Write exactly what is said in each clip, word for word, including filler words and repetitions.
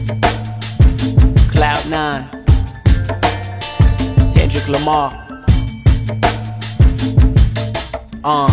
Cloud nine, Kendrick Lamar. Uh.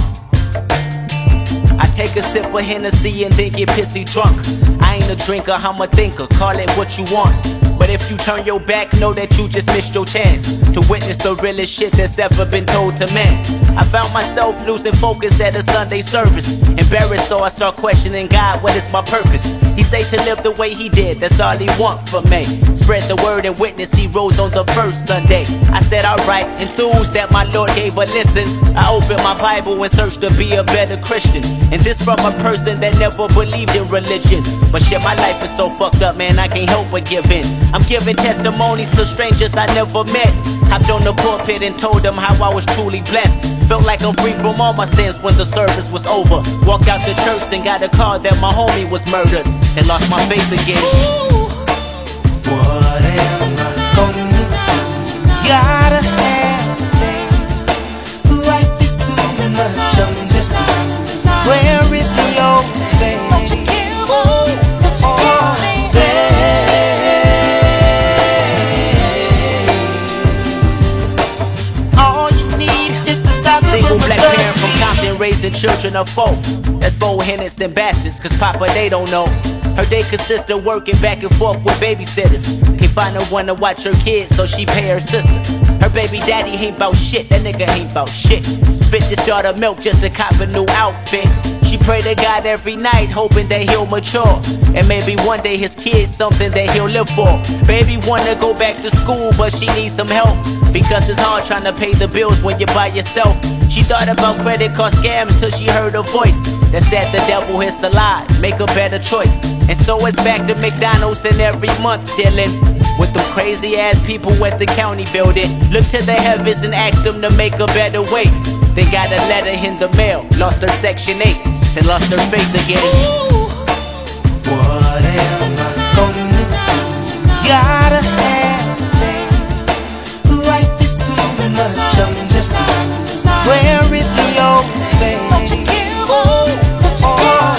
I take a sip of Hennessy and then get pissy drunk. I ain't a drinker, I'm a thinker, call it what you want. But if you turn your back, know that you just missed your chance to witness the realest shit that's ever been told to man. I found myself losing focus at a Sunday service, embarrassed, so I start questioning God, what is my purpose? He say to live the way he did, that's all he want from me. Spread the word and witness, he rose on the first Sunday. I said alright, enthused that my Lord gave a listen. I opened my Bible and searched to be a better Christian. And this from a person that never believed in religion. But shit, my life is so fucked up, man, I can't help but give in. I'm giving testimonies to strangers I never met. Hopped on the pulpit and told them how I was truly blessed. Felt like I'm free from all my sins when the service was over. Walked out the church, then got a call that my homie was murdered. And lost my faith again. Ooh. What am I gonna do? Gotta have faith. Life is too much, I'm just where is your faith? Won't you give up? Oh, all you need is the size of single black parent from Compton raising children of four. That's four Henderson bastards, cause Papa they don't know. Her day consists of working back and forth with babysitters. Can't find no one to watch her kids, so she pay her sister. Her baby daddy ain't bout shit, that nigga ain't bout shit. Spit this daughter milk just to cop a new outfit. She pray to God every night, hoping that he'll mature. And maybe one day his kid's something that he'll live for. Baby wanna go back to school, but she needs some help. Because it's hard trying to pay the bills when you're by yourself. She thought about credit card scams till she heard a voice that said the devil is a lie, make a better choice. And so it's back to McDonald's and every month dealing with them crazy ass people at the county building. Look to the heavens and ask them to make a better way. They got a letter in the mail, lost her section eight, then lost her faith again. Ooh. What am I gonna do? Gotta have faith. Life is too much, I'm just where is your faith? Won't you give up? Oh,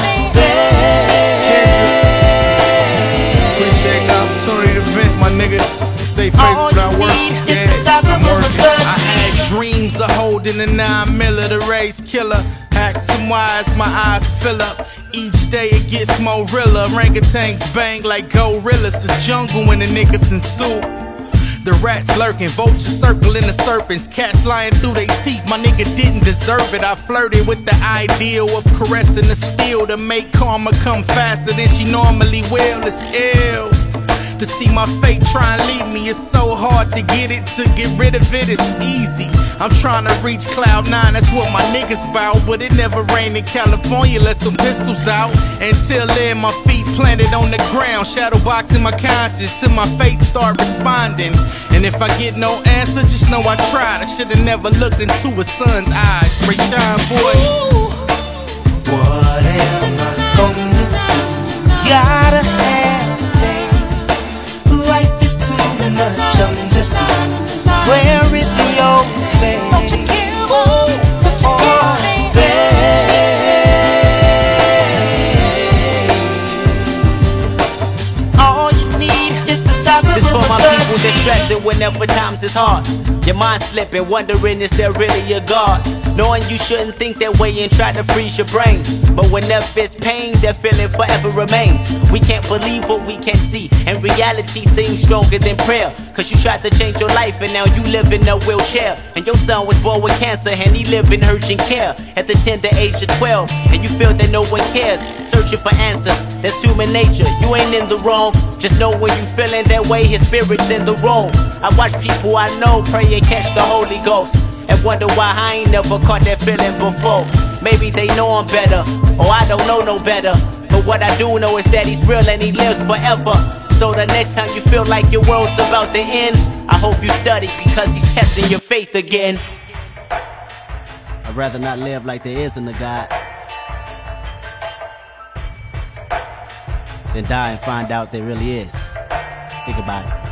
appreciate the opportunity to vent, my nigga. Say faith without work. Yeah, I'm working. I had dreams of holding a nine miller, the race killer. Hack some wires, my eyes fill up. Each day it gets more realer. Orangutans bang like gorillas. The jungle when the niggas in soup. The rats lurking, vultures circling the serpents. Cats lying through their teeth, my nigga didn't deserve it. I flirted with the ideal of caressing the steel to make karma come faster than she normally will. It's ill to see my fate try and leave me. It's so hard to get it, to get rid of it, it's easy. I'm trying to reach cloud nine, that's what my niggas bout. But it never rained in California, let some pistols out. Until then, my feet planted on the ground, shadow boxing my conscience till my fate start responding. And if I get no answer, just know I tried. I should've never looked into a son's eyes. Great time, boy. Ooh. What am I gonna do? Gotta have faith. Life is too much, I'm just where is your faith? Won't you give up? Oh, all you need is the size of this a for my mustard people distracted whenever times is hard. Your mind slipping, wondering is there really a God? Knowing you shouldn't think that way and try to freeze your brain. But whenever it's pain, that feeling forever remains. We can't believe what we can't see, and reality seems stronger than prayer. Cause you tried to change your life and now you live in a wheelchair. And your son was born with cancer and he live in urgent care at the tender age of twelve. And you feel that no one cares, searching for answers, that's human nature. You ain't in the wrong, just know when you feeling that way, his spirit's in the room. I watch people I know pray and catch the Holy Ghost, and wonder why I ain't never caught that feeling before. Maybe they know I'm better, or I don't know no better. But what I do know is that he's real and he lives forever. So the next time you feel like your world's about to end, I hope you study, because he's testing your faith again. I'd rather not live like there isn't a God than die and find out there really is. Think about it.